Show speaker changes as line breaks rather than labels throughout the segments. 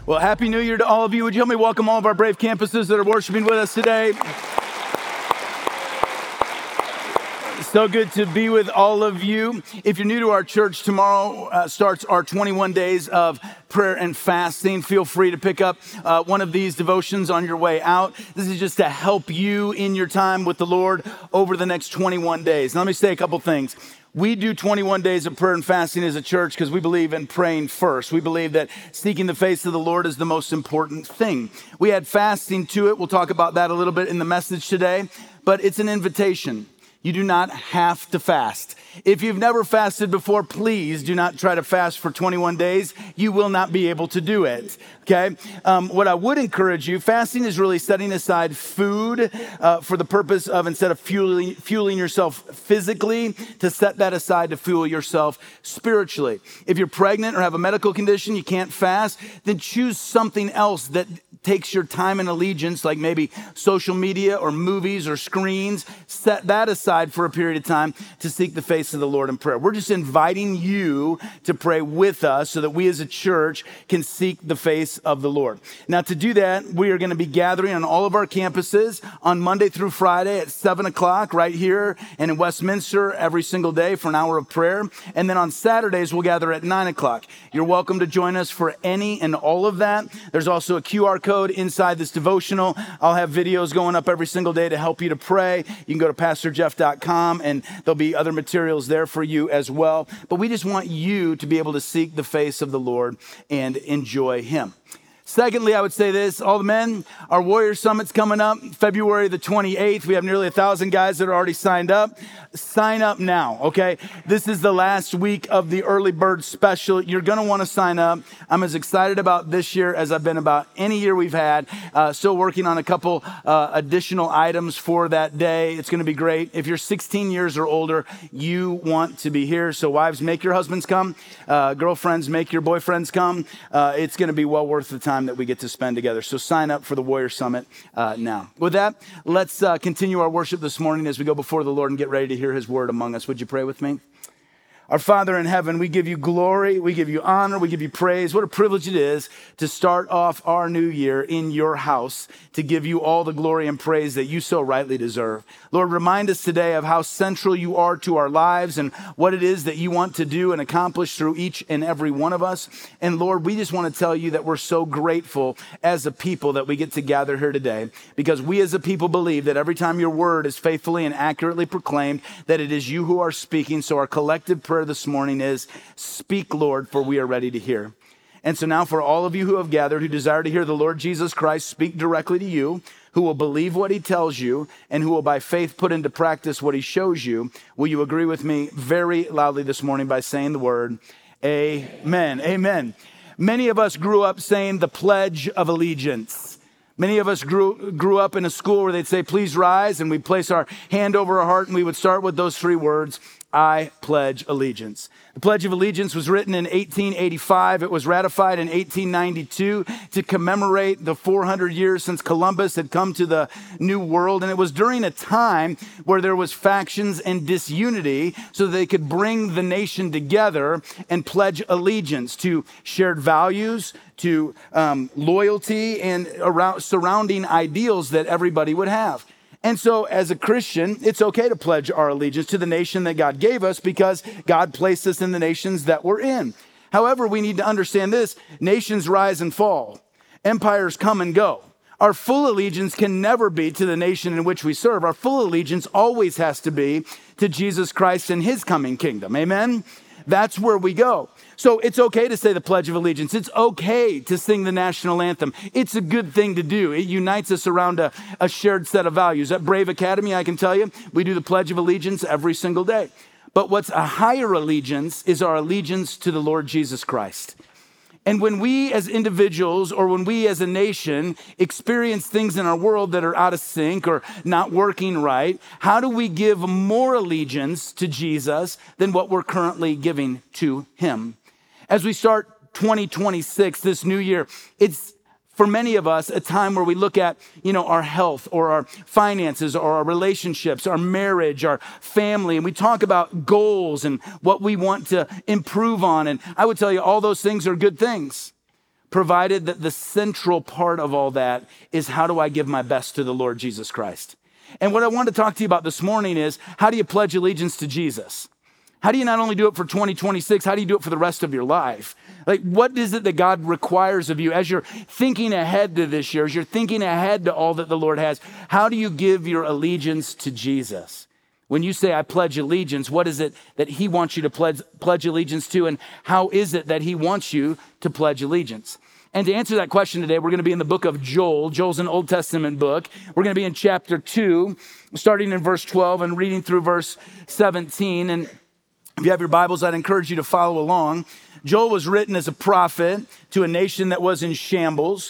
Well, Happy New Year to all of you. Would you help me welcome all of our Brave campuses that are worshiping with us today? So good to be with all of you. If you're new to our church, tomorrow starts our 21 days of prayer and fasting. Feel free to pick up one of these devotions on your way out. This is just to help you in your time with the Lord over the next 21 days. Now, let me say a couple things. We do 21 days of prayer and fasting as a church because we believe in praying first. We believe that seeking the face of the Lord is the most important thing. We add fasting to it. We'll talk about that a little bit in the message today, but it's an invitation. You do not have to fast. If you've never fasted before, please do not try to fast for 21 days. You will not be able to do it, okay? What I would encourage you, fasting is really setting aside food for the purpose of, instead of fueling yourself physically, to set that aside to fuel yourself spiritually. If you're pregnant or have a medical condition, you can't fast, then choose something else that takes your time and allegiance, like maybe social media or movies or screens. Set that aside for a period of time to seek the face of the Lord in prayer. We're just inviting you to pray with us so that we as a church can seek the face of the Lord. Now, to do that, we are going to be gathering on all of our campuses on Monday through Friday at 7 o'clock right here and in Westminster every single day for an hour of prayer. And then on Saturdays, we'll gather at 9 o'clock. You're welcome to join us for any and all of that. There's also a QR code inside this devotional. I'll have videos going up every single day to help you to pray. You can go to pastorjeff.com and there'll be other materials there for you as well. But we just want you to be able to seek the face of the Lord and enjoy Him. Secondly, I would say this, all the men, our Warrior Summit's coming up February the 28th. We have nearly 1,000 guys that are already signed up. Sign up now, okay? This is the last week of the early bird special. You're going to want to sign up. I'm as excited about this year as I've been about any year we've had. Still working on a couple additional items for that day. It's going to be great. If you're 16 years or older, you want to be here. So wives, make your husbands come. Girlfriends, make your boyfriends come. It's going to be well worth the time that we get to spend together. So sign up for the Warrior Summit now. With that, let's continue our worship this morning as we go before the Lord and get ready to hear His word among us. Would you pray with me? Our Father in heaven, we give you glory, we give you honor, we give you praise. What a privilege it is to start off our new year in your house, to give you all the glory and praise that you so rightly deserve. Lord, remind us today of how central you are to our lives and what it is that you want to do and accomplish through each and every one of us. And Lord, we just want to tell you that we're so grateful as a people that we get to gather here today, because we as a people believe that every time your word is faithfully and accurately proclaimed, that it is you who are speaking. So our collective prayer this morning is, speak, Lord, for we are ready to hear. And so now for all of you who have gathered, who desire to hear the Lord Jesus Christ speak directly to you, who will believe what he tells you, and who will by faith put into practice what he shows you, will you agree with me very loudly this morning by saying the word, amen, amen. Many of us grew up saying the Pledge of Allegiance. Many of us grew up in a school where they'd say, please rise, and we'd place our hand over our heart, and we would start with those three words, I pledge allegiance. The Pledge of Allegiance was written in 1885. It was ratified in 1892 to commemorate the 400 years since Columbus had come to the New World. And it was during a time where there was factions and disunity, so they could bring the nation together and pledge allegiance to shared values, to loyalty, and surrounding ideals that everybody would have. And so as a Christian, it's okay to pledge our allegiance to the nation that God gave us because God placed us in the nations that we're in. However, we need to understand this: nations rise and fall. Empires come and go. Our full allegiance can never be to the nation in which we serve. Our full allegiance always has to be to Jesus Christ and his coming kingdom. Amen? That's where we go. So it's okay to say the Pledge of Allegiance. It's okay to sing the national anthem. It's a good thing to do. It unites us around a shared set of values. At Brave Academy, I can tell you, we do the Pledge of Allegiance every single day. But what's a higher allegiance is our allegiance to the Lord Jesus Christ. And when we as individuals or when we as a nation experience things in our world that are out of sync or not working right, how do we give more allegiance to Jesus than what we're currently giving to him? As we start 2026, this new year, it's for many of us a time where we look at, our health or our finances or our relationships, our marriage, our family, and we talk about goals and what we want to improve on. And I would tell you all those things are good things. provided that the central part of all that is how do I give my best to the Lord Jesus Christ? And what I want to talk to you about this morning is how do you pledge allegiance to Jesus? How do you not only do it for 2026, how do you do it for the rest of your life? Like, what is it that God requires of you as you're thinking ahead to this year, as you're thinking ahead to all that the Lord has? How do you give your allegiance to Jesus? When you say, I pledge allegiance, what is it that he wants you to pledge allegiance to? And how is it that he wants you to pledge allegiance? And to answer that question today, we're going to be in the book of Joel. Joel's an Old Testament book. We're going to be in chapter 2, starting in verse 12 and reading through verse 17. And if you have your Bibles, I'd encourage you to follow along. Joel was written as a prophet to a nation that was in shambles.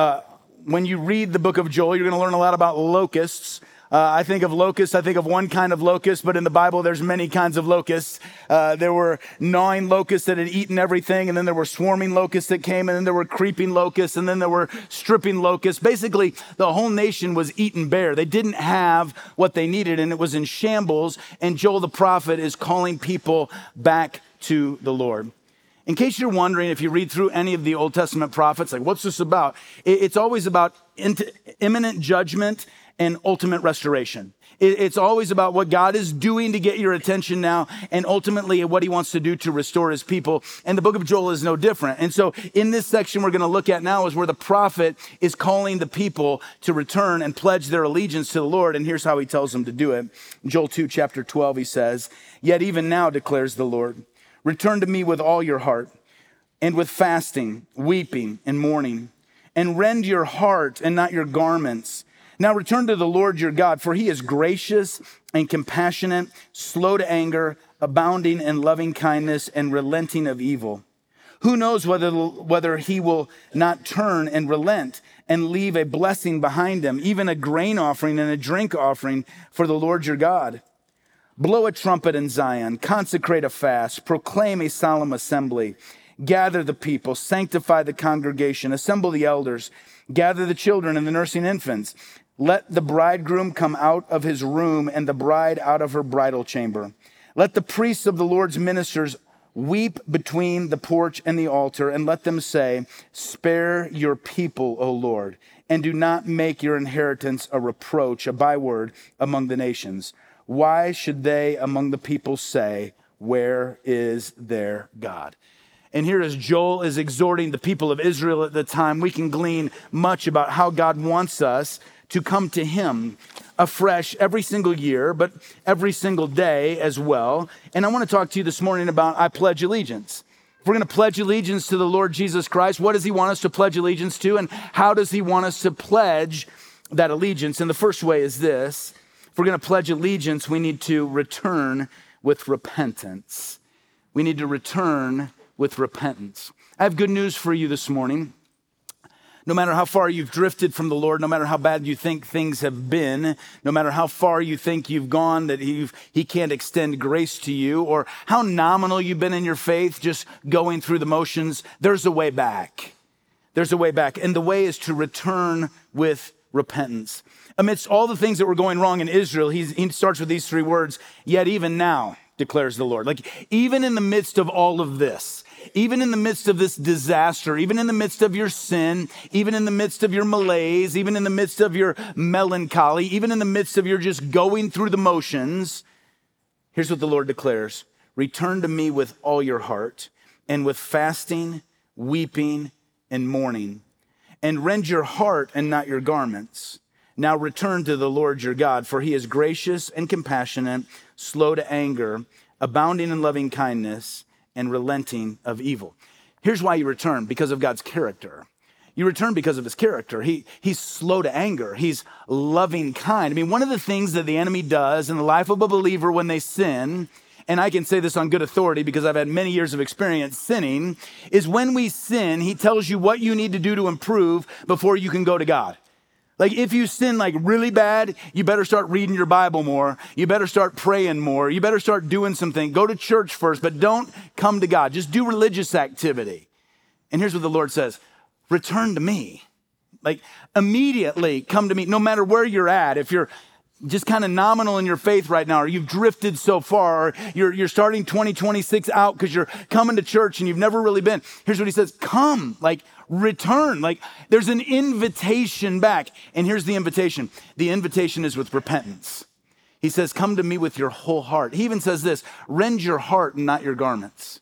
When you read the book of Joel, you're going to learn a lot about locusts. I think of locusts, I think of one kind of locust, but in the Bible, there's many kinds of locusts. There were gnawing locusts that had eaten everything, and then there were swarming locusts that came, and then there were creeping locusts, and then there were stripping locusts. Basically, the whole nation was eaten bare. They didn't have what they needed, and it was in shambles, and Joel the prophet is calling people back to the Lord. In case you're wondering, if you read through any of the Old Testament prophets, like, what's this about? It's always about imminent judgment and ultimate restoration. It's always about what God is doing to get your attention now, and ultimately what he wants to do to restore his people. And the book of Joel is no different. And so in this section we're going to look at now is where the prophet is calling the people to return and pledge their allegiance to the Lord. And here's how he tells them to do it. In Joel 2, chapter 12, he says, "Yet even now, declares the Lord, return to me with all your heart, and with fasting, weeping, and mourning, and rend your heart and not your garments. Now return to the Lord your God, for he is gracious and compassionate, slow to anger, abounding in loving kindness, and relenting of evil. Who knows whether he will not turn and relent and leave a blessing behind him, even a grain offering and a drink offering for the Lord your God. Blow a trumpet in Zion, consecrate a fast, proclaim a solemn assembly. Gather the people, sanctify the congregation, assemble the elders, gather the children and the nursing infants. Let the bridegroom come out of his room and the bride out of her bridal chamber. Let the priests of the Lord's ministers weep between the porch and the altar, and let them say, spare your people, O Lord, and do not make your inheritance a reproach, a byword among the nations. Why should they among the people say, where is their God?" And here as Joel is exhorting the people of Israel at the time, we can glean much about how God wants us to come to him afresh every single year, but every single day as well. And I want to talk to you this morning about I pledge allegiance. If we're going to pledge allegiance to the Lord Jesus Christ, what does he want us to pledge allegiance to? And how does he want us to pledge that allegiance? And the first way is this. If we're going to pledge allegiance, we need to return with repentance. We need to return with repentance. I have good news for you this morning. No matter how far you've drifted from the Lord, no matter how bad you think things have been, no matter how far you think you've gone that he can't extend grace to you, or how nominal you've been in your faith, just going through the motions, there's a way back. There's a way back. And the way is to return with repentance. Amidst all the things that were going wrong in Israel, he starts with these three words, yet even now, declares the Lord. Like, even in the midst of all of this, even in the midst of this disaster, even in the midst of your sin, even in the midst of your malaise, even in the midst of your melancholy, even in the midst of your just going through the motions, here's what the Lord declares. Return to me with all your heart, and with fasting, weeping, and mourning, and rend your heart and not your garments. Now return to the Lord your God, for he is gracious and compassionate, slow to anger, abounding in loving kindness, and relenting of evil. Here's why you return, because of God's character. You return because of his character. He's slow to anger. He's loving kind. I mean, one of the things that the enemy does in the life of a believer when they sin, and I can say this on good authority because I've had many years of experience sinning, is when we sin, he tells you what you need to do to improve before you can go to God. Like, if you sin like really bad, you better start reading your Bible more. You better start praying more. You better start doing something. Go to church first, but don't come to God. Just do religious activity. And here's what the Lord says. Return to me. Like, immediately come to me, no matter where you're at. If you're just kind of nominal in your faith right now, or you've drifted so far, or you're starting 2026 out because you're coming to church and you've never really been. Here's what he says: come, like return. Like there's an invitation back. And here's the invitation. The invitation is with repentance. He says, come to me with your whole heart. He even says this: rend your heart and not your garments.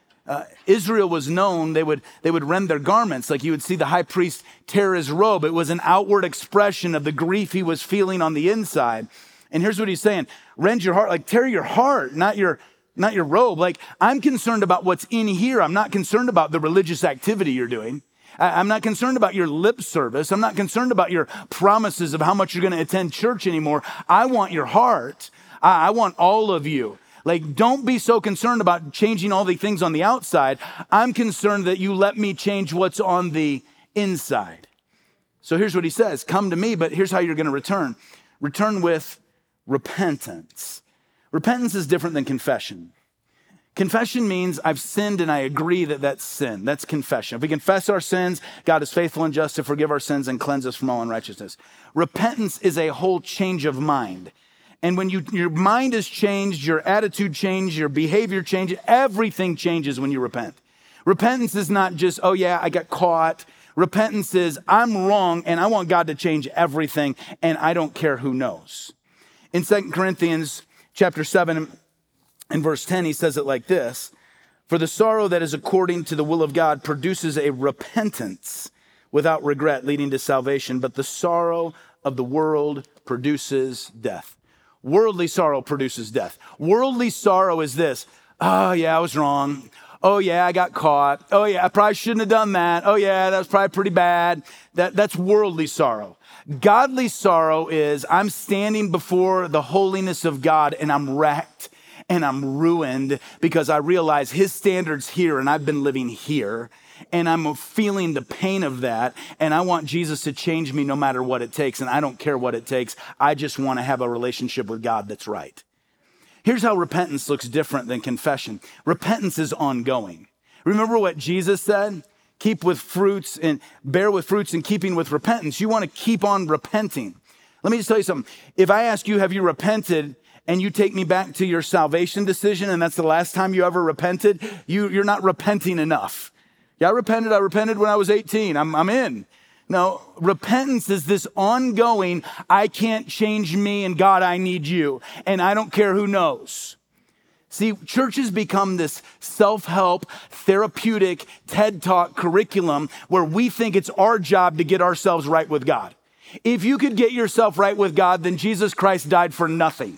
Israel was known, they would rend their garments. Like you would see the high priest tear his robe. It was an outward expression of the grief he was feeling on the inside. And here's what he's saying: rend your heart, like tear your heart, not your robe. Like I'm concerned about what's in here. I'm not concerned about the religious activity you're doing. I'm not concerned about your lip service. I'm not concerned about your promises of how much you're going to attend church anymore. I want your heart. I want all of you. Like, don't be so concerned about changing all the things on the outside. I'm concerned that you let me change what's on the inside. So here's what he says: come to me, but here's how you're going to return. Return with repentance. Repentance is different than confession. Confession means I've sinned and I agree that that's sin. That's confession. If we confess our sins, God is faithful and just to forgive our sins and cleanse us from all unrighteousness. Repentance is a whole change of mind. And when your mind is changed, your attitude changes, your behavior changes, everything changes when you repent. Repentance is not just, oh yeah, I got caught. Repentance is, I'm wrong and I want God to change everything and I don't care who knows. In 2 Corinthians chapter 7 and verse 10, he says it like this: for the sorrow that is according to the will of God produces a repentance without regret leading to salvation, but the sorrow of the world produces death. Worldly sorrow produces death. Worldly sorrow is this: oh yeah, I was wrong. Oh yeah, I got caught. Oh yeah, I probably shouldn't have done that. Oh yeah, that was probably pretty bad. That's worldly sorrow. Godly sorrow is I'm standing before the holiness of God and I'm wrecked and I'm ruined because I realize his standard's here and I've been living here. And I'm feeling the pain of that. And I want Jesus to change me no matter what it takes. And I don't care what it takes. I just want to have a relationship with God that's right. Here's how repentance looks different than confession. Repentance is ongoing. Remember what Jesus said? Keep with fruits and bear with fruits in keeping with repentance. You want to keep on repenting. Let me just tell you something. If I ask you, have you repented? And you take me back to your salvation decision, and that's the last time you ever repented, you're not repenting enough. Yeah, I repented when I was 18. I'm in. No, repentance is this ongoing, I can't change me and God, I need you. And I don't care who knows. See, churches become this self-help, therapeutic, TED Talk curriculum where we think it's our job to get ourselves right with God. If you could get yourself right with God, then Jesus Christ died for nothing.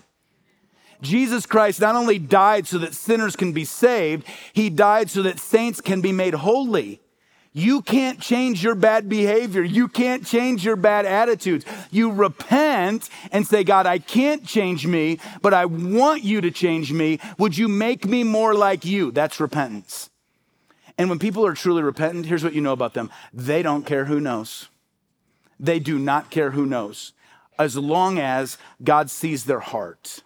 Jesus Christ not only died so that sinners can be saved, he died so that saints can be made holy. You can't change your bad behavior. You can't change your bad attitudes. You repent and say, God, I can't change me, but I want you to change me. Would you make me more like you? That's repentance. And when people are truly repentant, here's what you know about them. They don't care who knows. They do not care who knows, as long as God sees their heart.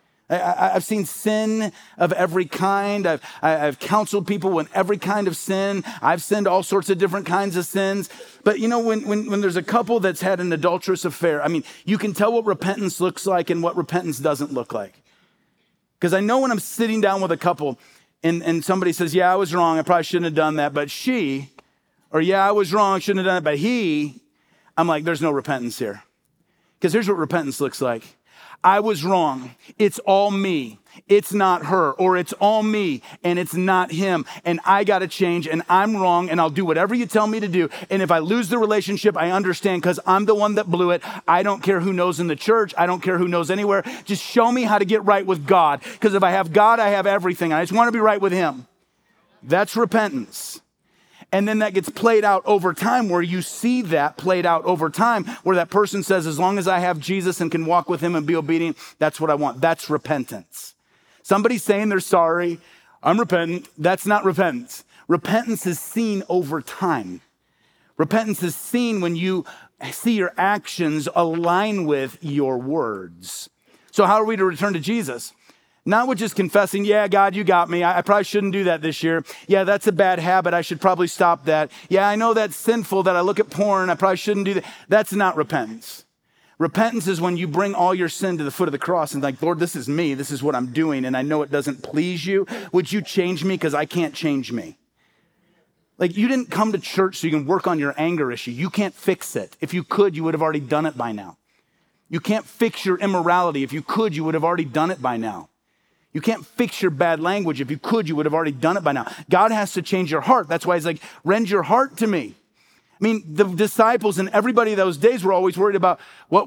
I've seen sin of every kind. I've counseled people with every kind of sin. I've sinned all sorts of different kinds of sins. But you know, when there's a couple that's had an adulterous affair, I mean, you can tell what repentance looks like and what repentance doesn't look like. Because I know when I'm sitting down with a couple and somebody says, yeah, I was wrong. I probably shouldn't have done that. But she, or yeah, I was wrong. I shouldn't have done it. But he, I'm like, there's no repentance here. Because here's what repentance looks like. I was wrong. It's all me. It's not her. Or it's all me and it's not him. And I got to change and I'm wrong and I'll do whatever you tell me to do. And if I lose the relationship, I understand because I'm the one that blew it. I don't care who knows in the church. I don't care who knows anywhere. Just show me how to get right with God. Because if I have God, I have everything. I just want to be right with him. That's repentance. And then that gets played out over time, where you see that played out over time, where that person says, as long as I have Jesus and can walk with him and be obedient, that's what I want. That's repentance. Somebody saying they're sorry, I'm repentant. That's not repentance. Repentance is seen over time. Repentance is seen when you see your actions align with your words. So how are we to return to Jesus? Not with just confessing, yeah, God, you got me. I probably shouldn't do that this year. Yeah, that's a bad habit. I should probably stop that. Yeah, I know that's sinful that I look at porn. I probably shouldn't do that. That's not repentance. Repentance is when you bring all your sin to the foot of the cross and like, Lord, this is me. This is what I'm doing. And I know it doesn't please you. Would you change me? Because I can't change me. Like, you didn't come to church so you can work on your anger issue. You can't fix it. If you could, you would have already done it by now. You can't fix your immorality. If you could, you would have already done it by now. You can't fix your bad language. If you could, you would have already done it by now. God has to change your heart. That's why he's like, rend your heart to me. I mean, the disciples and everybody those days were always worried about what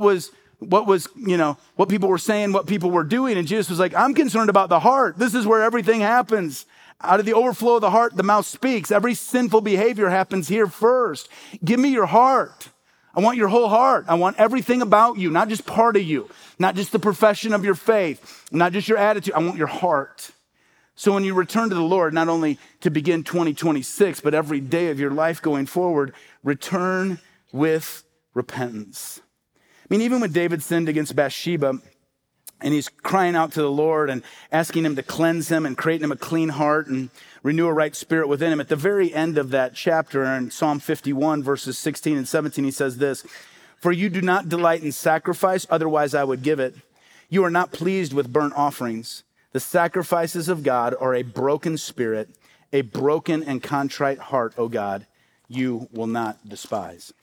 people were saying, what people were doing. And Jesus was like, I'm concerned about the heart. This is where everything happens. Out of the overflow of the heart, the mouth speaks. Every sinful behavior happens here first. Give me your heart. I want your whole heart. I want everything about you, not just part of you, not just the profession of your faith, not just your attitude. I want your heart. So when you return to the Lord, not only to begin 2026, but every day of your life going forward, return with repentance. I mean, even when David sinned against Bathsheba, and he's crying out to the Lord and asking him to cleanse him and create in him a clean heart and renew a right spirit within him. At the very end of that chapter in Psalm 51, verses 16 and 17, he says this, "For you do not delight in sacrifice, otherwise I would give it. You are not pleased with burnt offerings. The sacrifices of God are a broken spirit, a broken and contrite heart, O God, you will not despise."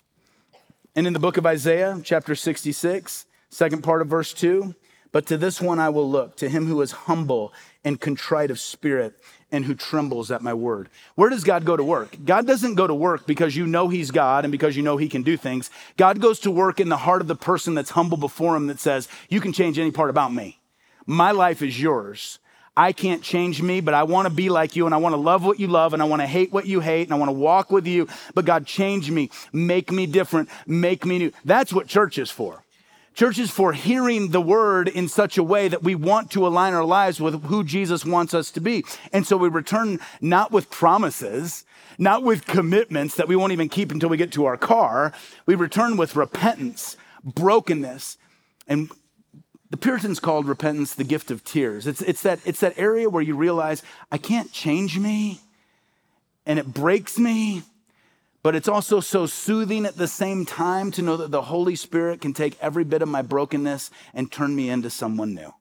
And in the book of Isaiah, chapter 66, second part of verse 2, "But to this one I will look, to him who is humble and contrite of spirit and who trembles at my word." Where does God go to work? God doesn't go to work because you know he's God and because you know he can do things. God goes to work in the heart of the person that's humble before him, that says, you can change any part about me. My life is yours. I can't change me, but I want to be like you, and I want to love what you love, and I want to hate what you hate, and I want to walk with you. But God, change me, make me different, make me new. That's what church is for. Church is for hearing the word in such a way that we want to align our lives with who Jesus wants us to be. And so we return not with promises, not with commitments that we won't even keep until we get to our car. We return with repentance, brokenness, and the Puritans called repentance the gift of tears. It's that area where you realize, I can't change me, and it breaks me, but it's also so soothing at the same time to know that the Holy Spirit can take every bit of my brokenness and turn me into someone new.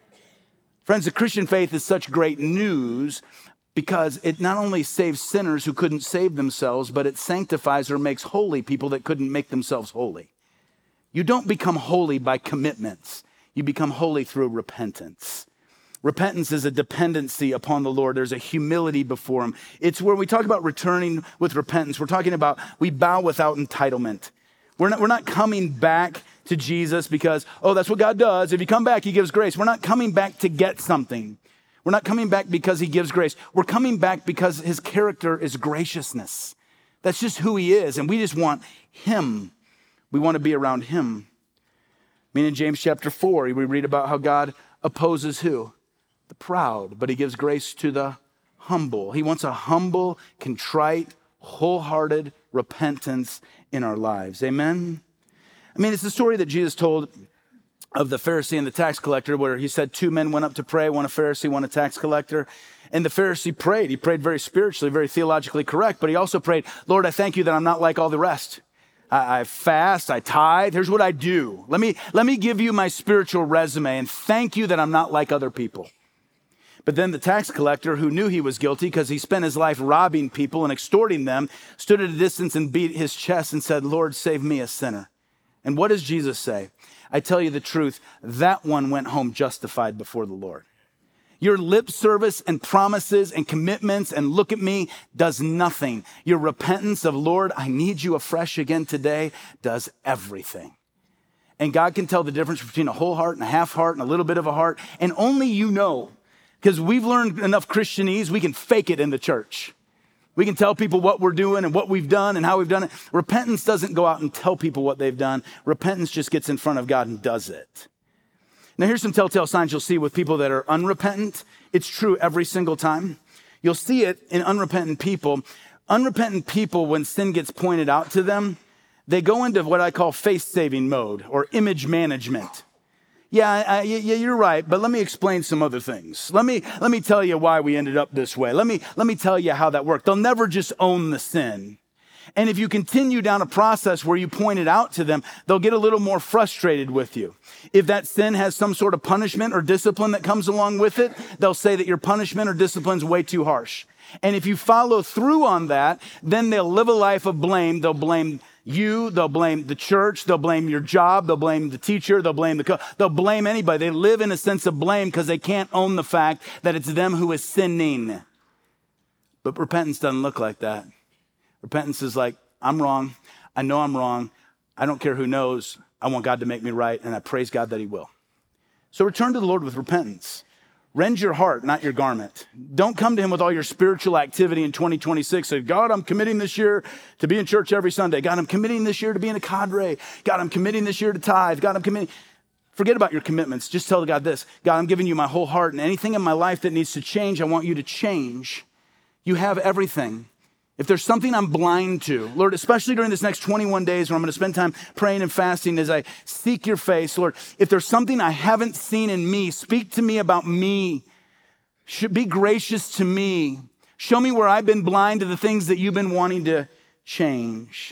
Friends, the Christian faith is such great news because it not only saves sinners who couldn't save themselves, but it sanctifies or makes holy people that couldn't make themselves holy. You don't become holy by commitments. You become holy through repentance. Repentance is a dependency upon the Lord. There's a humility before him. It's where we talk about returning with repentance. We're talking about we bow without entitlement. We're not coming back to Jesus because, oh, that's what God does. If you come back, he gives grace. We're not coming back to get something. We're not coming back because he gives grace. We're coming back because his character is graciousness. That's just who he is. And we just want him. We want to be around him. I mean, in James chapter 4, we read about how God opposes who? The proud, but he gives grace to the humble. He wants a humble, contrite, wholehearted repentance in our lives. Amen? I mean, it's the story that Jesus told of the Pharisee and the tax collector, where he said two men went up to pray, one a Pharisee, one a tax collector. And the Pharisee prayed. He prayed very spiritually, very theologically correct, but he also prayed, Lord, I thank you that I'm not like all the rest. I fast, I tithe. Here's what I do. Let me give you my spiritual resume and thank you that I'm not like other people. But then the tax collector, who knew he was guilty because he spent his life robbing people and extorting them, stood at a distance and beat his chest and said, Lord, save me, a sinner. And what does Jesus say? I tell you the truth, that one went home justified before the Lord. Your lip service and promises and commitments and look at me does nothing. Your repentance of, Lord, I need you afresh again today, does everything. And God can tell the difference between a whole heart and a half heart and a little bit of a heart. And only you know, because we've learned enough Christianese, we can fake it in the church. We can tell people what we're doing and what we've done and how we've done it. Repentance doesn't go out and tell people what they've done. Repentance just gets in front of God and does it. Now, here's some telltale signs you'll see with people that are unrepentant. It's true every single time. You'll see it in unrepentant people. Unrepentant people, when sin gets pointed out to them, they go into what I call face-saving mode or image management. Yeah, you're right, but let me explain some other things. Let me tell you why we ended up this way. Let me tell you how that worked. They'll never just own the sin. And if you continue down a process where you point it out to them, they'll get a little more frustrated with you. If that sin has some sort of punishment or discipline that comes along with it, they'll say that your punishment or discipline is way too harsh. And if you follow through on that, then they'll live a life of blame. They'll blame you, they'll blame the church, they'll blame your job, they'll blame the teacher, they'll blame they'll blame anybody. They live in a sense of blame because they can't own the fact that it's them who is sinning. But repentance doesn't look like that. Repentance is like, I'm wrong. I know I'm wrong. I don't care who knows. I want God to make me right, and I praise God that he will. So return to the Lord with repentance. Rend your heart, not your garment. Don't come to him with all your spiritual activity in 2026. Say, God, I'm committing this year to be in church every Sunday. God, I'm committing this year to be in a cadre. God, I'm committing this year to tithe. God, I'm committing. Forget about your commitments. Just tell God this. God, I'm giving you my whole heart, and anything in my life that needs to change, I want you to change. You have everything. If there's something I'm blind to, Lord, especially during this next 21 days where I'm going to spend time praying and fasting as I seek your face, Lord, if there's something I haven't seen in me, speak to me about me. Be gracious to me. Show me where I've been blind to the things that you've been wanting to change.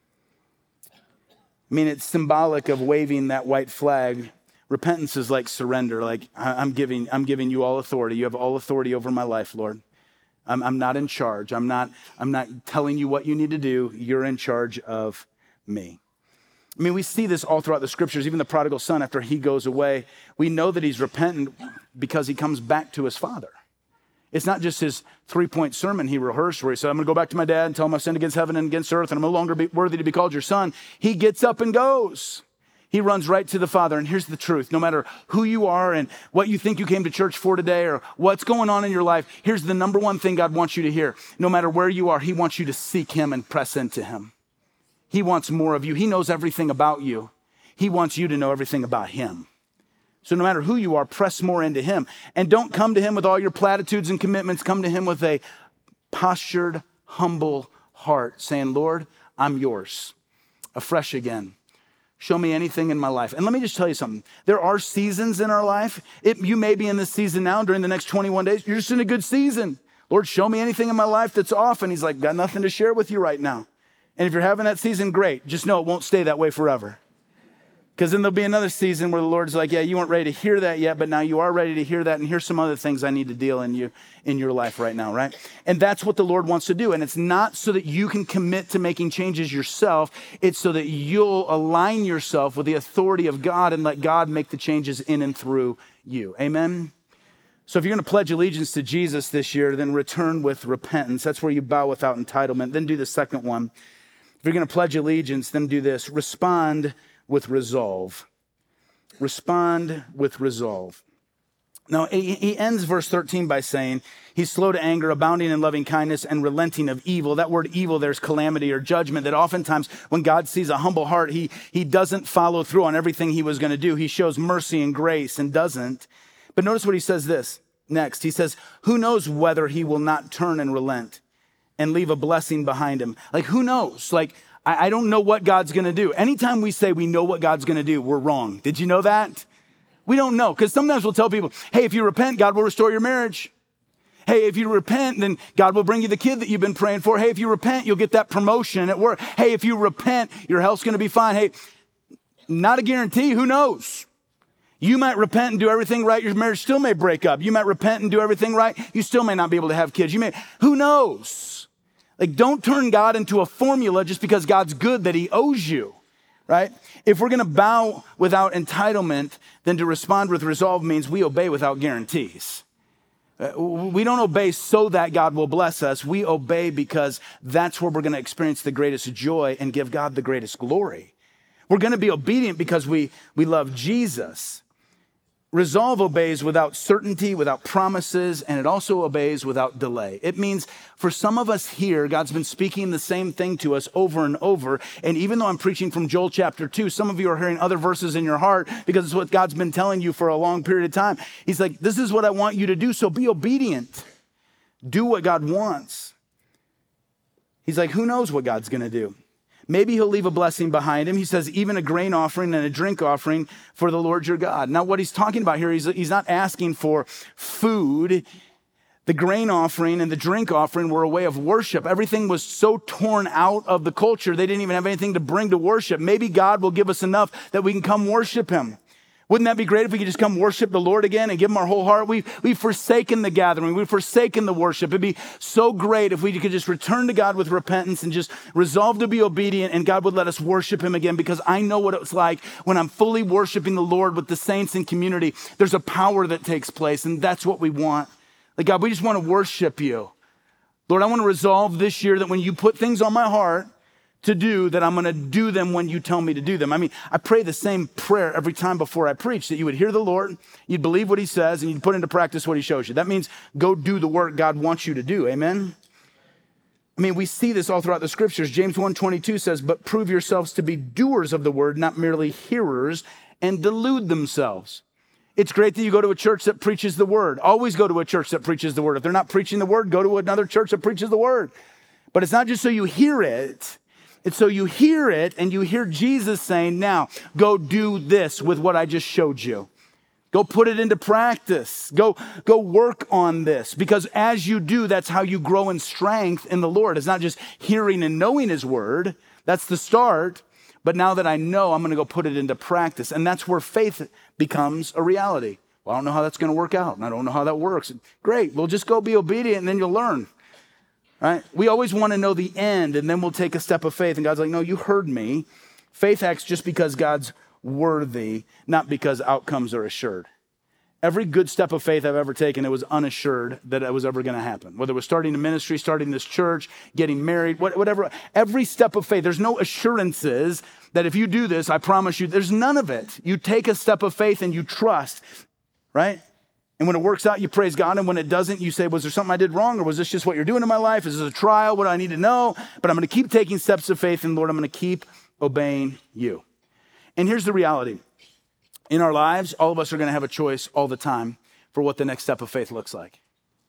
I mean, it's symbolic of waving that white flag. Repentance is like surrender, like I'm giving you all authority. You have all authority over my life, Lord. I'm not in charge. I'm not telling you what you need to do. You're in charge of me. I mean, we see this all throughout the scriptures. Even the prodigal son, after he goes away, we know that he's repentant because he comes back to his father. It's not just his 3-point sermon he rehearsed where he said, I'm going to go back to my dad and tell him I've sinned against heaven and against earth and I'm no longer worthy to be called your son. He gets up and goes. He runs right to the Father. And here's the truth. No matter who you are and what you think you came to church for today or what's going on in your life, here's the number one thing God wants you to hear. No matter where you are, he wants you to seek him and press into him. He wants more of you. He knows everything about you. He wants you to know everything about him. So no matter who you are, press more into him. And don't come to him with all your platitudes and commitments. Come to him with a postured, humble heart saying, Lord, I'm yours. Afresh again. Show me anything in my life. And let me just tell you something. There are seasons in our life. You may be in this season now during the next 21 days. You're just in a good season. Lord, show me anything in my life that's off. And he's like, got nothing to share with you right now. And if you're having that season, great. Just know it won't stay that way forever. Because then there'll be another season where the Lord's like, yeah, you weren't ready to hear that yet, but now you are ready to hear that. And here's some other things I need to deal in your life right now, right? And that's what the Lord wants to do. And it's not so that you can commit to making changes yourself. It's so that you'll align yourself with the authority of God and let God make the changes in and through you. Amen? So if you're going to pledge allegiance to Jesus this year, then return with repentance. That's where you bow without entitlement. Then do the second one. If you're going to pledge allegiance, then do this. Respond with resolve. Respond with resolve. Now, he ends verse 13 by saying, he's slow to anger, abounding in loving kindness, and relenting of evil. That word evil, there's calamity or judgment, that oftentimes when God sees a humble heart, he doesn't follow through on everything he was going to do. He shows mercy and grace and doesn't. But notice what he says this next. He says, who knows whether he will not turn and relent and leave a blessing behind him? Like, who knows? Like, I don't know what God's going to do. Anytime we say we know what God's going to do, we're wrong. Did you know that? We don't know. Because sometimes we'll tell people, hey, if you repent, God will restore your marriage. Hey, if you repent, then God will bring you the kid that you've been praying for. Hey, if you repent, you'll get that promotion at work. Hey, if you repent, your health's going to be fine. Hey, not a guarantee. Who knows? You might repent and do everything right. Your marriage still may break up. You might repent and do everything right. You still may not be able to have kids. Who knows? Like, don't turn God into a formula just because God's good that he owes you, right? If we're going to bow without entitlement, then to respond with resolve means we obey without guarantees. We don't obey so that God will bless us. We obey because that's where we're going to experience the greatest joy and give God the greatest glory. We're going to be obedient because we love Jesus. Resolve obeys without certainty, without promises, and it also obeys without delay. It means for some of us here, God's been speaking the same thing to us over and over. And even though I'm preaching from Joel chapter 2, some of you are hearing other verses in your heart because it's what God's been telling you for a long period of time. He's like, this is what I want you to do, so be obedient. Do what God wants. He's like, who knows what God's going to do? Maybe he'll leave a blessing behind him. He says, even a grain offering and a drink offering for the Lord your God. Now, what he's talking about here, he's not asking for food. The grain offering and the drink offering were a way of worship. Everything was so torn out of the culture, they didn't even have anything to bring to worship. Maybe God will give us enough that we can come worship him. Wouldn't that be great if we could just come worship the Lord again and give him our whole heart? We've forsaken the gathering. We've forsaken the worship. It'd be so great if we could just return to God with repentance and just resolve to be obedient, and God would let us worship him again, because I know what it's like when I'm fully worshiping the Lord with the saints in community. There's a power that takes place, and that's what we want. Like, God, we just want to worship you. Lord, I want to resolve this year that when you put things on my heart to do, that I'm going to do them when you tell me to do them. I mean, I pray the same prayer every time before I preach, that you would hear the Lord, you'd believe what he says, and you'd put into practice what he shows you. That means go do the work God wants you to do. Amen? I mean, we see this all throughout the scriptures. James 1:22 says, but prove yourselves to be doers of the word, not merely hearers, and delude themselves. It's great that you go to a church that preaches the word. Always go to a church that preaches the word. If they're not preaching the word, go to another church that preaches the word. But it's not just so you hear it. It's so you hear it and you hear Jesus saying, now go do this with what I just showed you. Go put it into practice. Go work on this, because as you do, that's how you grow in strength in the Lord. It's not just hearing and knowing his word. That's the start. But now that I know, I'm going to go put it into practice. And that's where faith becomes a reality. Well, I don't know how that's going to work out, and I don't know how that works. Great. Well, just go be obedient, and then you'll learn. Right? We always want to know the end, and then we'll take a step of faith. And God's like, no, you heard me. Faith acts just because God's worthy, not because outcomes are assured. Every good step of faith I've ever taken, it was unassured that it was ever going to happen. Whether it was starting a ministry, starting this church, getting married, whatever. Every step of faith, there's no assurances that if you do this, I promise you, there's none of it. You take a step of faith and you trust, right? And when it works out, you praise God. And when it doesn't, you say, was there something I did wrong? Or was this just what you're doing in my life? Is this a trial? What do I need to know? But I'm going to keep taking steps of faith. And Lord, I'm going to keep obeying you. And here's the reality. In our lives, all of us are going to have a choice all the time for what the next step of faith looks like.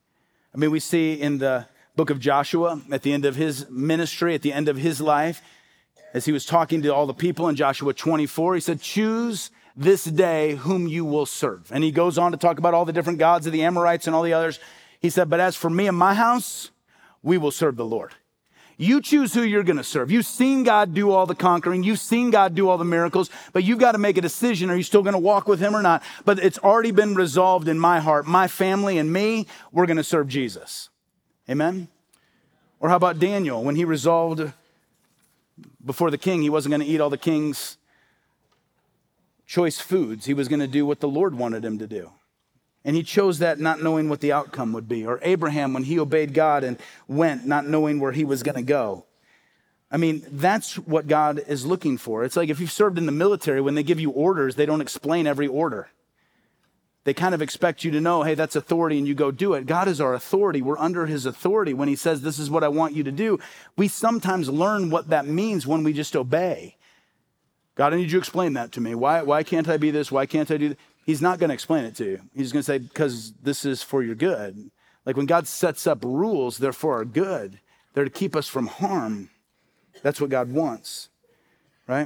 I mean, we see in the book of Joshua, at the end of his ministry, at the end of his life, as he was talking to all the people in Joshua 24, he said, choose this day whom you will serve. And he goes on to talk about all the different gods of the Amorites and all the others. He said, but as for me and my house, we will serve the Lord. You choose who you're going to serve. You've seen God do all the conquering. You've seen God do all the miracles, but you've got to make a decision. Are you still going to walk with him or not? But it's already been resolved in my heart. My family and me, we're going to serve Jesus. Amen? Or how about Daniel? When he resolved before the king, he wasn't going to eat all the king's choice foods. He was going to do what the Lord wanted him to do. And he chose that not knowing what the outcome would be. Or Abraham, when he obeyed God and went not knowing where he was going to go. I mean, that's what God is looking for. It's like if you've served in the military, when they give you orders, they don't explain every order. They kind of expect you to know, hey, that's authority, and you go do it. God is our authority. We're under his authority. When he says, this is what I want you to do, we sometimes learn what that means when we just obey. God, I need you to explain that to me. Why can't I be this? Why can't I do that? He's not going to explain it to you. He's going to say, because this is for your good. Like when God sets up rules, they're for our good. They're to keep us from harm. That's what God wants, right?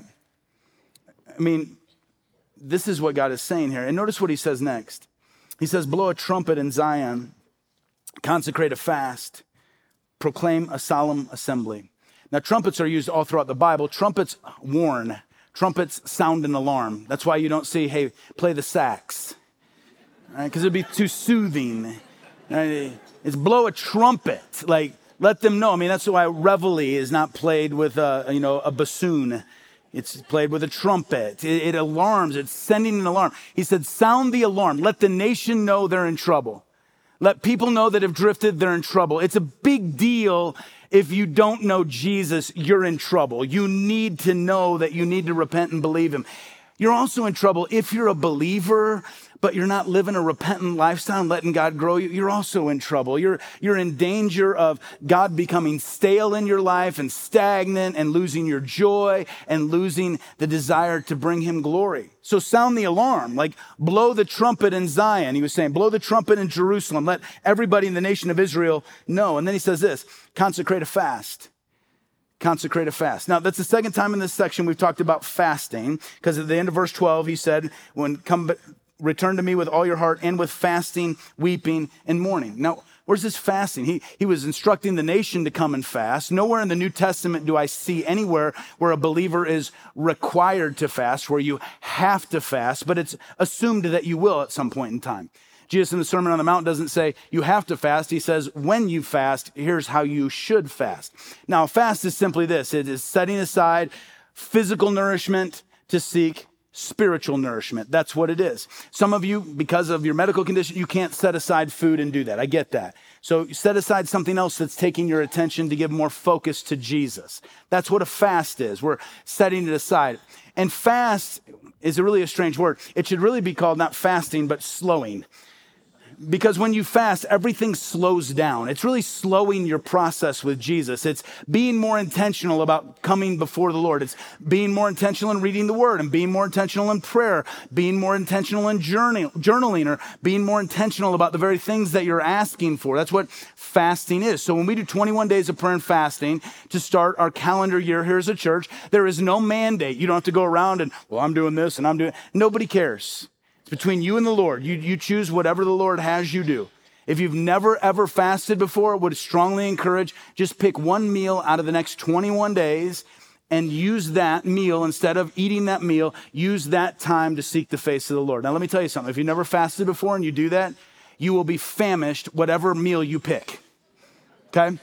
I mean, this is what God is saying here. And notice what he says next. He says, blow a trumpet in Zion, consecrate a fast, proclaim a solemn assembly. Now, trumpets are used all throughout the Bible. Trumpets warn. Trumpets sound an alarm. That's why you don't see, hey, play the sax, right? Because it'd be too soothing. Right? It's blow a trumpet, like let them know. I mean, that's why reveille is not played with a bassoon. It's played with a trumpet. It alarms. It's sending an alarm. He said, sound the alarm. Let the nation know they're in trouble. Let people know that have drifted, they're in trouble. It's a big deal. If you don't know Jesus, you're in trouble. You need to know that you need to repent and believe him. You're also in trouble if you're a believer, but you're not living a repentant lifestyle and letting God grow you. You're also in trouble. You're in danger of God becoming stale in your life and stagnant and losing your joy and losing the desire to bring him glory. So sound the alarm, like blow the trumpet in Zion. He was saying, blow the trumpet in Jerusalem. Let everybody in the nation of Israel know. And then he says this, consecrate a fast. Consecrate a fast. Now, that's the second time in this section we've talked about fasting, because at the end of verse 12, he said, when come return to me with all your heart and with fasting, weeping, and mourning. Now, where's this fasting? He was instructing the nation to come and fast. Nowhere in the New Testament do I see anywhere where a believer is required to fast, where you have to fast, but it's assumed that you will at some point in time. Jesus in the Sermon on the Mount doesn't say you have to fast. He says when you fast, here's how you should fast. Now, fast is simply this. It is setting aside physical nourishment to seek spiritual nourishment. That's what it is. Some of you, because of your medical condition, you can't set aside food and do that. I get that. So set aside something else that's taking your attention to give more focus to Jesus. That's what a fast is. We're setting it aside. And fast is really a strange word. It should really be called not fasting, but slowing. Because when you fast, everything slows down. It's really slowing your process with Jesus. It's being more intentional about coming before the Lord. It's being more intentional in reading the Word and being more intentional in prayer, being more intentional in journaling, or being more intentional about the very things that you're asking for. That's what fasting is. So when we do 21 days of prayer and fasting to start our calendar year here as a church, there is no mandate. You don't have to go around and, well, I'm doing this and I'm doing, nobody cares. Between you and the Lord, you choose whatever the Lord has you do. If you've never, ever fasted before, would strongly encourage, just pick one meal out of the next 21 days and use that meal. Instead of eating that meal, use that time to seek the face of the Lord. Now, let me tell you something. If you've never fasted before and you do that, you will be famished whatever meal you pick, okay?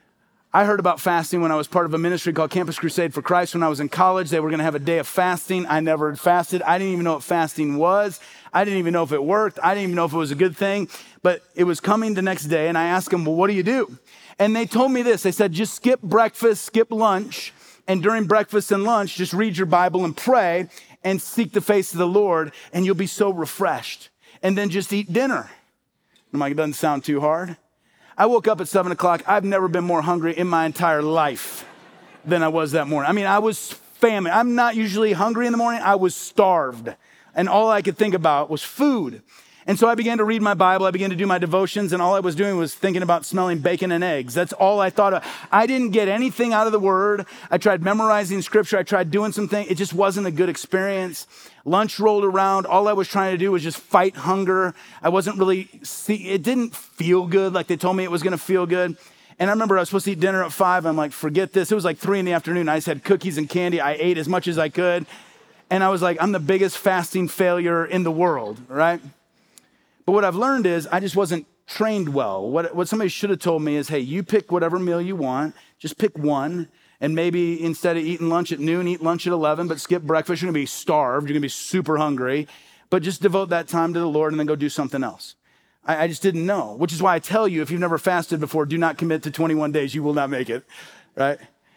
I heard about fasting when I was part of a ministry called Campus Crusade for Christ. When I was in college, they were going to have a day of fasting. I never fasted. I didn't even know what fasting was. I didn't even know if it worked. I didn't even know if it was a good thing. But it was coming the next day, and I asked them, well, what do you do? And they told me this. They said, just skip breakfast, skip lunch, and during breakfast and lunch, just read your Bible and pray and seek the face of the Lord, and you'll be so refreshed. And then just eat dinner. I'm like, it doesn't sound too hard. I woke up at 7 o'clock. I've never been more hungry in my entire life than I was that morning. I mean, I was famished. I'm not usually hungry in the morning. I was starved. And all I could think about was food. And so I began to read my Bible. I began to do my devotions. And all I was doing was thinking about smelling bacon and eggs. That's all I thought of. I didn't get anything out of the Word. I tried memorizing Scripture. I tried doing some things. It just wasn't a good experience. Lunch rolled around. All I was trying to do was just fight hunger. I wasn't really, it didn't feel good like they told me it was going to feel good. And I remember I was supposed to eat dinner at 5. I'm like, forget this. It was like 3 p.m. I just had cookies and candy. I ate as much as I could. And I was like, I'm the biggest fasting failure in the world, right? But what I've learned is I just wasn't trained well. What somebody should have told me is, hey, you pick whatever meal you want. Just pick one. And maybe instead of eating lunch at noon, eat lunch at 11, but skip breakfast. You're going to be starved. You're going to be super hungry. But just devote that time to the Lord and then go do something else. I just didn't know, which is why I tell you, if you've never fasted before, do not commit to 21 days. You will not make it, right?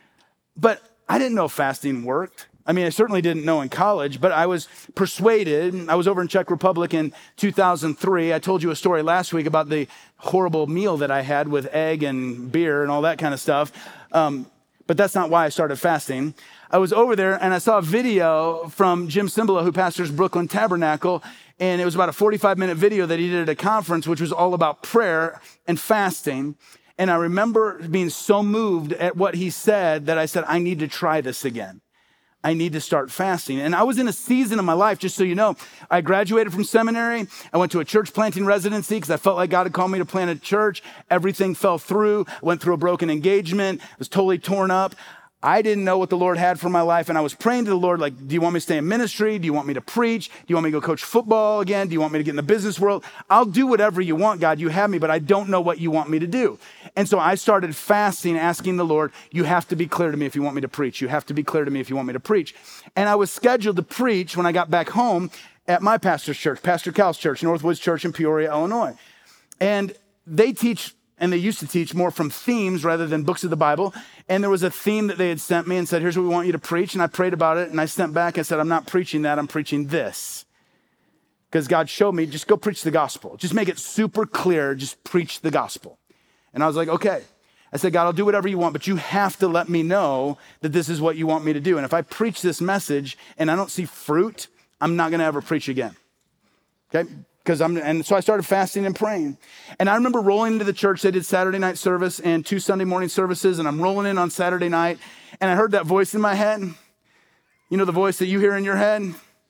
But I didn't know fasting worked. I mean, I certainly didn't know in college, but I was persuaded. I was over in Czech Republic in 2003. I told you a story last week about the horrible meal that I had with egg and beer and all that kind of stuff. But that's not why I started fasting. I was over there and I saw a video from Jim Cymbala, who pastors Brooklyn Tabernacle. And it was about a 45-minute video that he did at a conference, which was all about prayer and fasting. And I remember being so moved at what he said that I said, I need to try this again. I need to start fasting. And I was in a season of my life, just so you know, I graduated from seminary. I went to a church planting residency because I felt like God had called me to plant a church. Everything fell through. I went through a broken engagement. I was totally torn up. I didn't know what the Lord had for my life. And I was praying to the Lord, like, do you want me to stay in ministry? Do you want me to preach? Do you want me to go coach football again? Do you want me to get in the business world? I'll do whatever you want, God. You have me, but I don't know what you want me to do. And so I started fasting, asking the Lord, you have to be clear to me if you want me to preach. You have to be clear to me if you want me to preach. And I was scheduled to preach when I got back home at my pastor's church, Pastor Cal's church, Northwoods Church in Peoria, Illinois. And they teach, and they used to teach more from themes rather than books of the Bible. And there was a theme that they had sent me and said, here's what we want you to preach. And I prayed about it. And I sent back, I said, I'm not preaching that. I'm preaching this. Because God showed me, just go preach the gospel. Just make it super clear. Just preach the gospel. And I was like, okay. I said, God, I'll do whatever you want, but you have to let me know that this is what you want me to do. And if I preach this message and I don't see fruit, I'm not going to ever preach again. Okay? And so I started fasting and praying. And I remember rolling into the church. They did Saturday night service and 2 Sunday morning services. And I'm rolling in on Saturday night. And I heard that voice in my head. You know, the voice that you hear in your head. And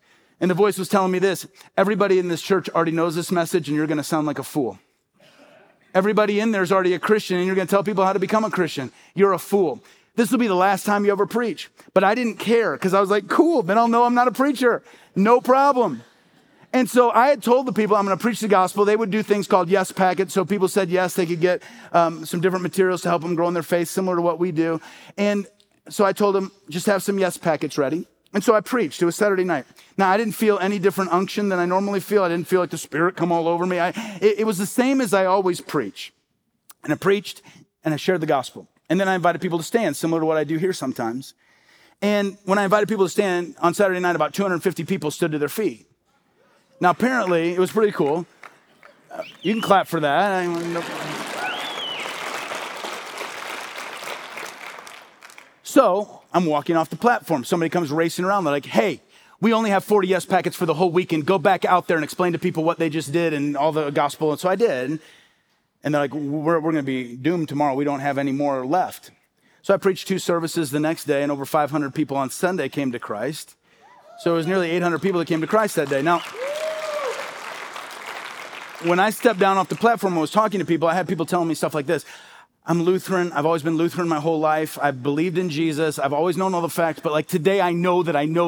And the voice was telling me this: everybody in this church already knows this message and you're going to sound like a fool. Everybody in there is already a Christian and you're going to tell people how to become a Christian. You're a fool. This will be the last time you ever preach. But I didn't care because I was like, cool, then I'll know I'm not a preacher. No problem. And so I had told the people I'm going to preach the gospel. They would do things called yes packets. So people said yes, they could get some different materials to help them grow in their faith, similar to what we do. And so I told them, just have some yes packets ready. And so I preached. It was Saturday night. Now, I didn't feel any different unction than I normally feel. I didn't feel like the Spirit come all over me. It was the same as I always preach. And I preached and I shared the gospel. And then I invited people to stand, similar to what I do here sometimes. And when I invited people to stand on Saturday night, about 250 people stood to their feet. Now, apparently, it was pretty cool. You can clap for that. So I'm walking off the platform. Somebody comes racing around. They're like, hey, we only have 40 yes packets for the whole weekend. Go back out there and explain to people what they just did and all the gospel. And so I did. And they're like, we're going to be doomed tomorrow. We don't have any more left. So I preached 2 services the next day, and over 500 people on Sunday came to Christ. So it was nearly 800 people that came to Christ that day. Now, when I stepped down off the platform and was talking to people, I had people telling me stuff like this: I'm Lutheran. I've always been Lutheran my whole life. I've believed in Jesus. I've always known all the facts. But like today, I know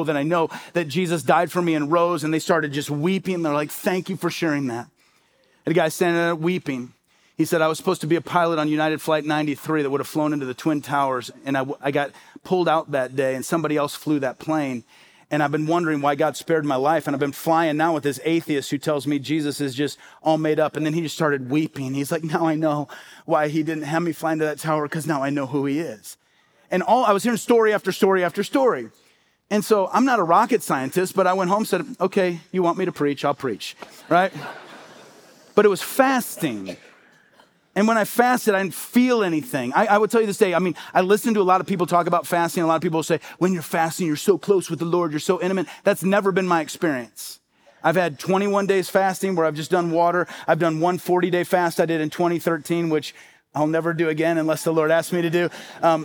that Jesus died for me and rose. And they started just weeping. They're like, thank you for sharing that. And a guy standing there weeping. He said, I was supposed to be a pilot on United Flight 93 that would have flown into the Twin Towers. And I got pulled out that day and somebody else flew that plane. And I've been wondering why God spared my life. And I've been flying now with this atheist who tells me Jesus is just all made up. And then he just started weeping. He's like, now I know why he didn't have me fly into that tower, because now I know who he is. And I was hearing story after story after story. And so I'm not a rocket scientist, but I went home and said, okay, you want me to preach? I'll preach, right? But it was fasting. And when I fasted, I didn't feel anything. I would tell you this day, I listen to a lot of people talk about fasting. A lot of people say, when you're fasting, you're so close with the Lord, you're so intimate. That's never been my experience. I've had 21 days fasting where I've just done water. I've done one 40-day fast I did in 2013, which I'll never do again unless the Lord asks me to do.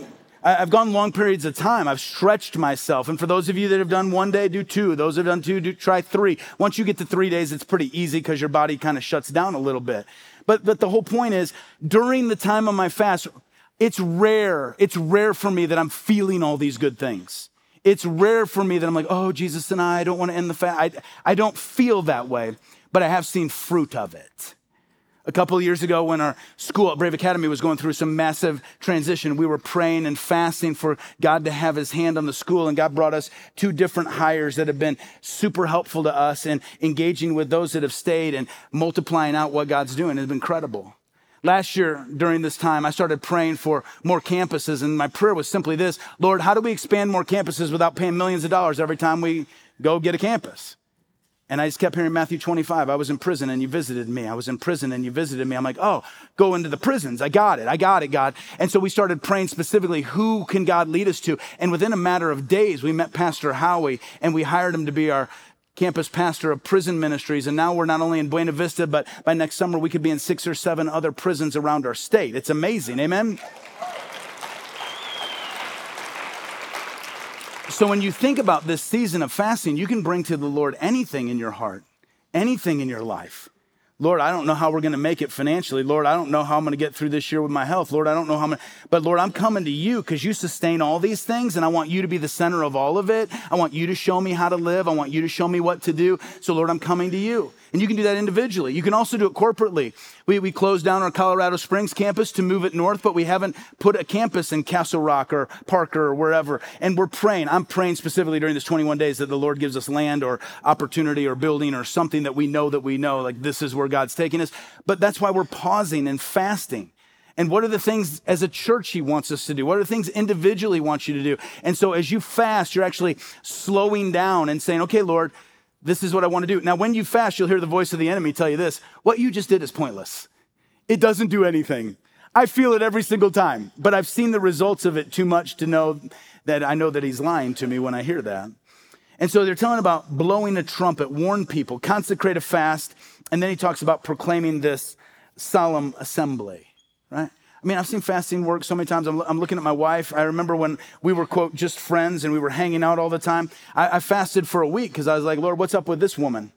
I've gone long periods of time. I've stretched myself. And for those of you that have done 1 day, do 2. Those that have done 2, try 3. Once you get to 3 days, it's pretty easy because your body kind of shuts down a little bit. But the whole point is, during the time of my fast, it's rare for me that I'm feeling all these good things. It's rare for me that I'm like, oh, Jesus and I don't want to end the fast. I don't feel that way, but I have seen fruit of it. A couple of years ago, when our school at Brave Academy was going through some massive transition, we were praying and fasting for God to have his hand on the school. And God brought us 2 different hires that have been super helpful to us in engaging with those that have stayed and multiplying out what God's doing. It's been incredible. Last year, during this time, I started praying for more campuses. And my prayer was simply this: Lord, how do we expand more campuses without paying millions of dollars every time we go get a campus? And I just kept hearing Matthew 25. I was in prison and you visited me. I was in prison and you visited me. I'm like, oh, go into the prisons. I got it, God. And so we started praying specifically, who can God lead us to? And within a matter of days, we met Pastor Howie and we hired him to be our campus pastor of prison ministries. And now we're not only in Buena Vista, but by next summer, we could be in 6 or 7 other prisons around our state. It's amazing. Amen. So when you think about this season of fasting, you can bring to the Lord anything in your heart, anything in your life. Lord, I don't know how we're going to make it financially. Lord, I don't know how I'm going to get through this year with my health. Lord, I don't know how but Lord, I'm coming to you because you sustain all these things and I want you to be the center of all of it. I want you to show me how to live. I want you to show me what to do. So Lord, I'm coming to you. And you can do that individually. You can also do it corporately. We closed down our Colorado Springs campus to move it north, but we haven't put a campus in Castle Rock or Parker or wherever. And we're praying. I'm praying specifically during this 21 days that the Lord gives us land or opportunity or building or something that we know, like this is where God's taking us. But that's why we're pausing and fasting. And what are the things as a church he wants us to do? What are the things individually he wants you to do? And so as you fast, you're actually slowing down and saying, okay, Lord, this is what I want to do. Now, when you fast, you'll hear the voice of the enemy tell you this: what you just did is pointless. It doesn't do anything. I feel it every single time, but I've seen the results of it too much to know that I know that he's lying to me when I hear that. And so they're telling about blowing a trumpet, warn people, consecrate a fast. And then he talks about proclaiming this solemn assembly, right? I mean, I've seen fasting work so many times. I'm looking at my wife. I remember when we were, quote, just friends and we were hanging out all the time. I fasted for a week because I was like, Lord, what's up with this woman?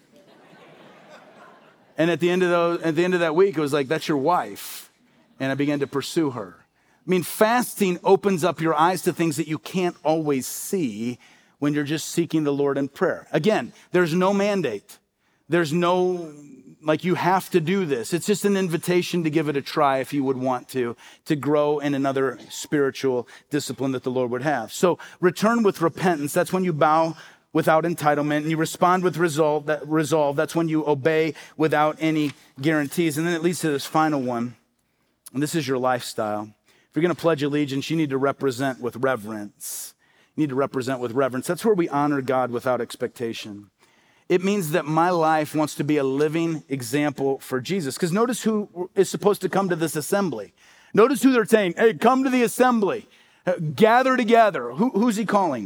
And at the end of that week, it was like, that's your wife. And I began to pursue her. I mean, fasting opens up your eyes to things that you can't always see when you're just seeking the Lord in prayer. Again, there's no mandate. There's no, like, you have to do this. It's just an invitation to give it a try if you would want to grow in another spiritual discipline that the Lord would have. So return with repentance. That's when you bow without entitlement, and you respond with resolve. That's when you obey without any guarantees. And then it leads to this final one, and this is your lifestyle. If you're going to pledge allegiance, you need to represent with reverence. You need to represent with reverence. That's where we honor God without expectation. It means that my life wants to be a living example for Jesus. Because notice who is supposed to come to this assembly. Notice who they're saying, hey, come to the assembly. Gather together. Who's he calling?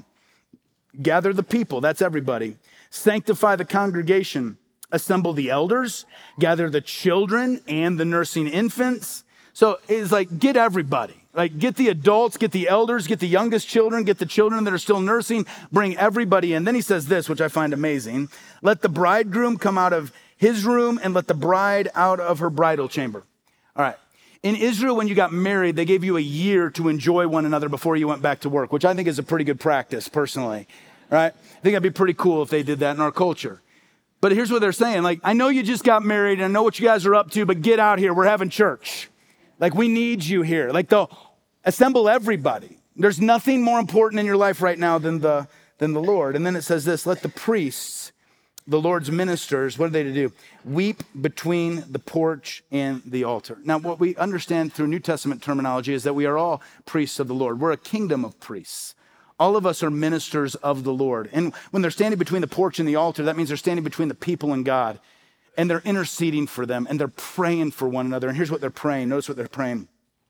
Gather the people. That's everybody. Sanctify the congregation. Assemble the elders. Gather the children and the nursing infants. So it's like, get everybody. Like, get the adults, get the elders, get the youngest children, get the children that are still nursing, bring everybody in. Then he says this, which I find amazing. Let the bridegroom come out of his room and let the bride out of her bridal chamber. All right. In Israel, when you got married, they gave you a year to enjoy one another before you went back to work, which I think is a pretty good practice, personally. Right? I think that'd be pretty cool if they did that in our culture. But here's what they're saying. Like, I know you just got married and I know what you guys are up to, but get out here. We're having church. Like, we need you here. Like, they'll assemble everybody. There's nothing more important in your life right now than the Lord. And then it says this, let the priests, the Lord's ministers, what are they to do? Weep between the porch and the altar. Now, what we understand through New Testament terminology is that we are all priests of the Lord. We're a kingdom of priests. All of us are ministers of the Lord. And when they're standing between the porch and the altar, that means they're standing between the people and God. And they're interceding for them, and they're praying for one another. And here's what they're praying. Notice what they're praying.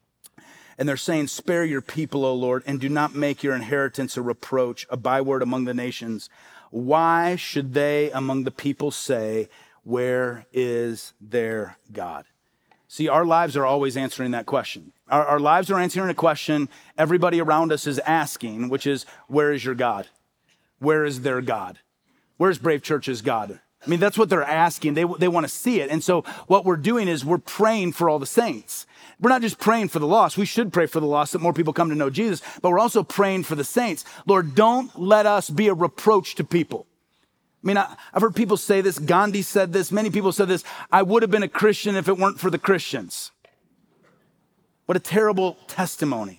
And they're saying, spare your people, O Lord, and do not make your inheritance a reproach, a byword among the nations. Why should they among the people say, where is their God? See, our lives are always answering that question. Our lives are answering a question everybody around us is asking, which is, where is your God? Where is their God? Where's Brave Church's God? I mean, that's what they're asking. They want to see it. And so what we're doing is we're praying for all the saints. We're not just praying for the lost. We should pray for the lost that more people come to know Jesus, but we're also praying for the saints. Lord, don't let us be a reproach to people. I mean, I've heard people say this. Gandhi said this. Many people said this. I would have been a Christian if it weren't for the Christians. What a terrible testimony.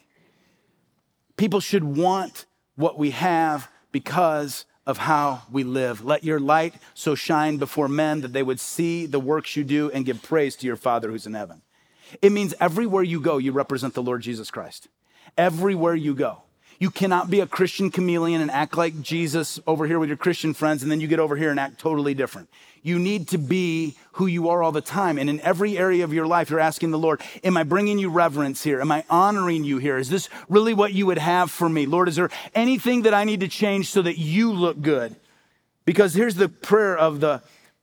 People should want what we have because of how we live. Let your light so shine before men that they would see the works you do and give praise to your Father who's in heaven. It means everywhere you go, you represent the Lord Jesus Christ. Everywhere you go. You cannot be a Christian chameleon and act like Jesus over here with your Christian friends, and then you get over here and act totally different. You need to be who you are all the time. And in every area of your life, you're asking the Lord, am I bringing you reverence here? Am I honoring you here? Is this really what you would have for me? Lord, is there anything that I need to change so that you look good? Because here's the prayer of the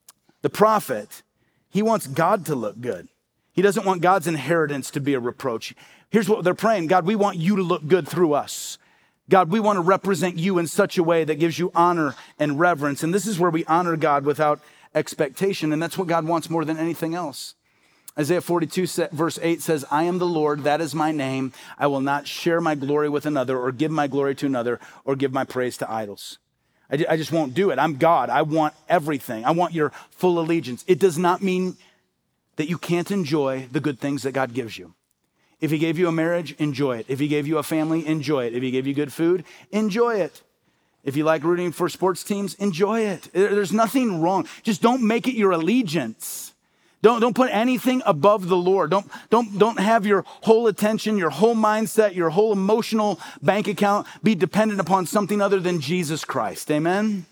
prophet. He wants God to look good. He doesn't want God's inheritance to be a reproach. Here's what they're praying. God, we want you to look good through us. God, we want to represent you in such a way that gives you honor and reverence. And this is where we honor God without expectation. And that's what God wants more than anything else. Isaiah 42 verse 8 says, I am the Lord, that is my name. I will not share my glory with another or give my glory to another or give my praise to idols. I just won't do it. I'm God. I want everything. I want your full allegiance. It does not mean that you can't enjoy the good things that God gives you. If he gave you a marriage, enjoy it. If he gave you a family, enjoy it. If he gave you good food, enjoy it. If you like rooting for sports teams, enjoy it. There's nothing wrong. Just don't make it your allegiance. Don't put anything above the Lord. Don't have your whole attention, your whole mindset, your whole emotional bank account be dependent upon something other than Jesus Christ. Amen?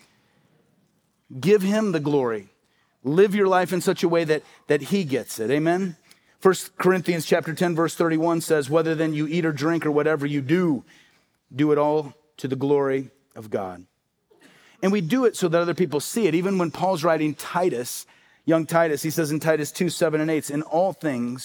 Give him the glory. Live your life in such a way that he gets it. Amen? 1 Corinthians chapter 10, verse 31 says, whether then you eat or drink or whatever you do it all to the glory of God. And we do it so that other people see it. Even when Paul's writing Titus, young Titus, he says in Titus 2, 7 and 8, in all things,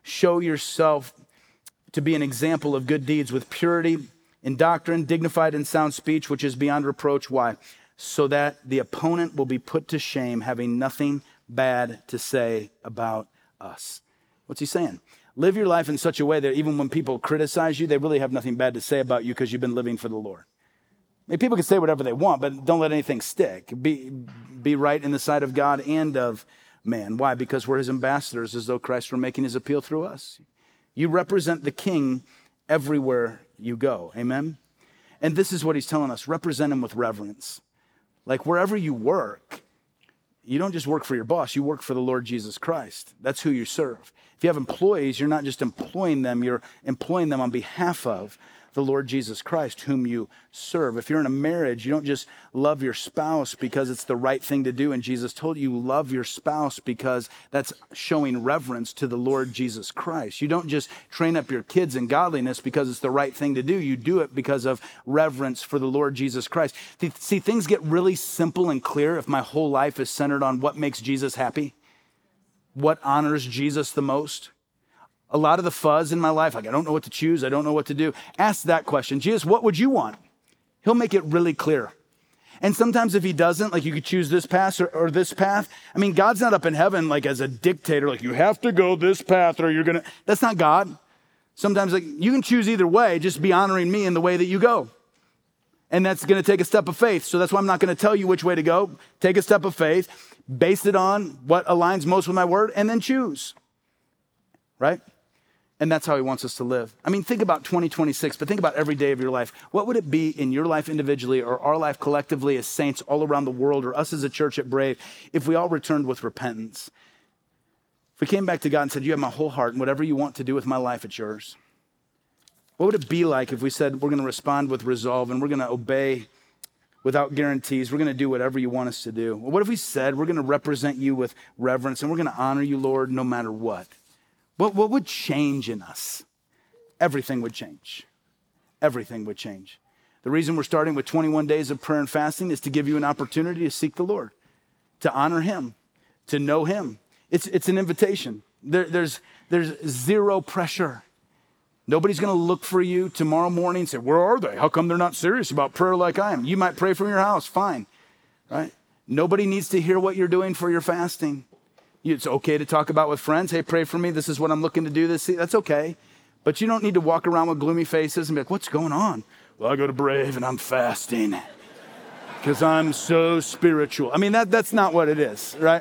show yourself to be an example of good deeds with purity in doctrine, dignified in sound speech, which is beyond reproach. Why? So that the opponent will be put to shame, having nothing bad to say about us. What's he saying? Live your life in such a way that even when people criticize you, they really have nothing bad to say about you because you've been living for the Lord. I mean, people can say whatever they want, but don't let anything stick. Be right in the sight of God and of man. Why? Because we're his ambassadors, as though Christ were making his appeal through us. You represent the King everywhere you go. Amen? And this is what he's telling us. Represent him with reverence. Like wherever you work, you don't just work for your boss, you work for the Lord Jesus Christ. That's who you serve. If you have employees, you're not just employing them, you're employing them on behalf of the Lord Jesus Christ, whom you serve. If you're in a marriage, you don't just love your spouse because it's the right thing to do. And Jesus told you, love your spouse because that's showing reverence to the Lord Jesus Christ. You don't just train up your kids in godliness because it's the right thing to do. You do it because of reverence for the Lord Jesus Christ. See, things get really simple and clear if my whole life is centered on what makes Jesus happy, what honors Jesus the most. A lot of the fuzz in my life, like I don't know what to choose, I don't know what to do. Ask that question. Jesus, what would you want? He'll make it really clear. And sometimes if he doesn't, like you could choose this path or this path. I mean, God's not up in heaven like as a dictator, like you have to go this path or you're going to, that's not God. Sometimes like you can choose either way, just be honoring me in the way that you go. And that's going to take a step of faith. So that's why I'm not going to tell you which way to go. Take a step of faith, base it on what aligns most with my word, and then choose. Right? And that's how he wants us to live. I mean, think about 2026, but think about every day of your life. What would it be in your life individually or our life collectively as saints all around the world or us as a church at Brave if we all returned with repentance? If we came back to God and said, you have my whole heart and whatever you want to do with my life, it's yours. What would it be like if we said we're going to respond with resolve and we're going to obey without guarantees? We're going to do whatever you want us to do. Well, what if we said we're going to represent you with reverence and we're going to honor you, Lord, no matter what? What would change in us? Everything would change. Everything would change. The reason we're starting with 21 days of prayer and fasting is to give you an opportunity to seek the Lord, to honor him, to know him. It's an invitation. There's zero pressure. Nobody's going to look for you tomorrow morning and say, where are they? How come they're not serious about prayer like I am? You might pray from your house, fine, right? Nobody needs to hear what you're doing for your fasting. It's okay to talk about with friends. Hey, pray for me. This is what I'm looking to do. That's okay. But you don't need to walk around with gloomy faces and be like, what's going on? Well, I go to Brave and I'm fasting because I'm so spiritual. I mean, that's not what it is, right?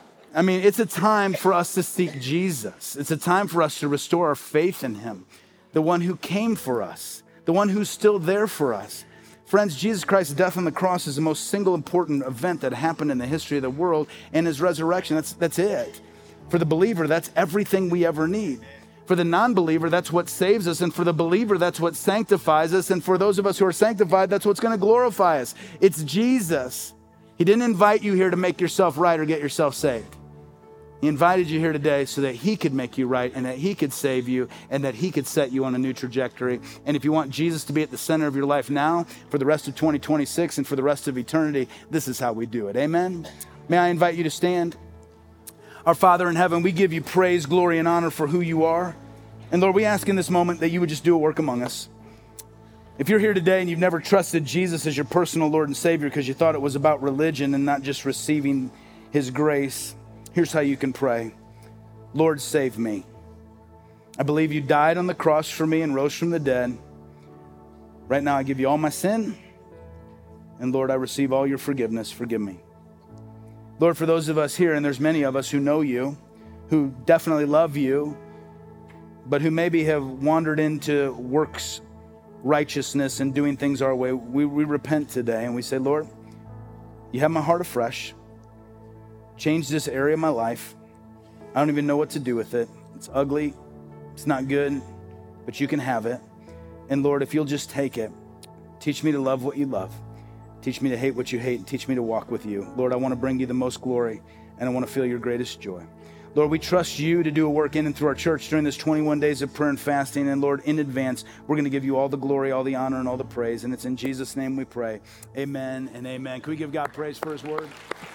I mean, it's a time for us to seek Jesus. It's a time for us to restore our faith in him, the one who came for us, the one who's still there for us. Friends, Jesus Christ's death on the cross is the most single important event that happened in the history of the world, and his resurrection, that's it. For the believer, that's everything we ever need. For the non-believer, that's what saves us, and for the believer, that's what sanctifies us, and for those of us who are sanctified, that's what's going to glorify us. It's Jesus. He didn't invite you here to make yourself right or get yourself saved. He invited you here today so that he could make you right and that he could save you and that he could set you on a new trajectory. And if you want Jesus to be at the center of your life now, for the rest of 2026 and for the rest of eternity, this is how we do it. Amen? May I invite you to stand? Our Father in heaven, we give you praise, glory, and honor for who you are. And Lord, we ask in this moment that you would just do a work among us. If you're here today and you've never trusted Jesus as your personal Lord and Savior because you thought it was about religion and not just receiving his grace, here's how you can pray. Lord, save me. I believe you died on the cross for me and rose from the dead. Right now, I give you all my sin. And Lord, I receive all your forgiveness. Forgive me. Lord, for those of us here, and there's many of us who know you, who definitely love you, but who maybe have wandered into works righteousness and doing things our way, we repent today and we say, Lord, you have my heart afresh. Change this area of my life. I don't even know what to do with it. It's ugly. It's not good, but you can have it. And Lord, if you'll just take it, teach me to love what you love. Teach me to hate what you hate. And teach me to walk with you. Lord, I want to bring you the most glory and I want to feel your greatest joy. Lord, we trust you to do a work in and through our church during this 21 days of prayer and fasting. And Lord, in advance, we're going to give you all the glory, all the honor, and all the praise. And it's in Jesus' name we pray. Amen and amen. Can we give God praise for his word?